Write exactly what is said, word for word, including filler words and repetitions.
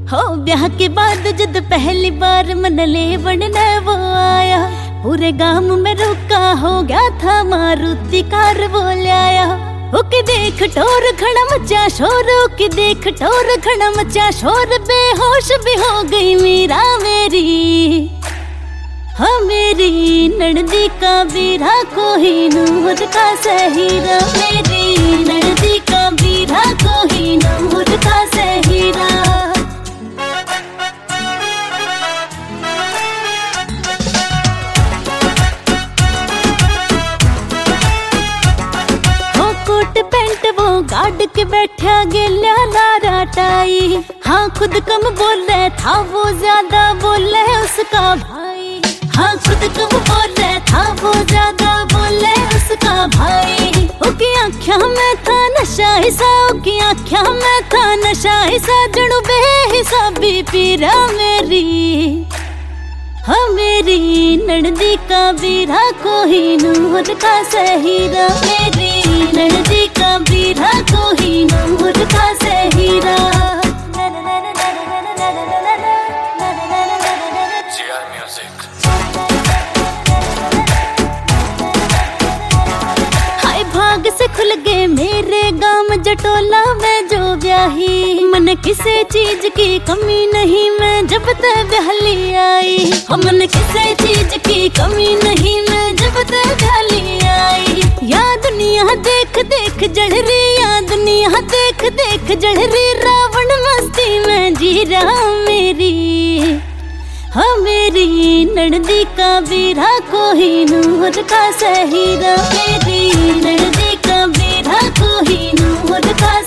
हो ब्याह के बाद जब पहली बार मन ले बनने वो आया, पूरे गांव में रुका हो गया था मारुति कार वो लाया। ओके देख टोर खड़ा मचा शोर, ओके देख टोर खड़ा मचा शोर, बेहोश भी हो गई मीरा मेरी। हाँ मेरी ननदी का बीरा कोहिनूर का सहीरा, मेरी ननदी का बीरा कोहिनूर का सहीरा। हो कोट पैंट वो गाड़ के बैठा गेल्या लारा टाई, हाँ खुद कम बोले था वो ज्यादा बोले उसका भाई। हाँ खुद कब बोले था वो ज्यादा बोले उसका भाई। ओकी आँख्या में था नशा हिसा, ओकी आँख्या में था नशा हिसा, जड़ू बेहिसाबी पीरा मेरी। हाँ मेरी ननदी का बीरा कोहिनूर का सहीरा, मेरी ननदी का बीरा कोहिनूर का सहीरा। भाग से खुल गए मेरे गांव जटोला में जो ब्याही, मन किसी चीज की कमी नहीं मैं जब तक ब्याहली आई। मन किसी चीज की कमी नहीं मैं जब तक ब्याहली आई। या दुनिया देख देख जल रही, या दुनिया देख देख जल रही, रावण मस्ती में जी रहा मेरी। हाँ मेरी ननदी का बीरा कोहिनूर का सहीरा, मेरी ननदी का बीरा कोहिनूर का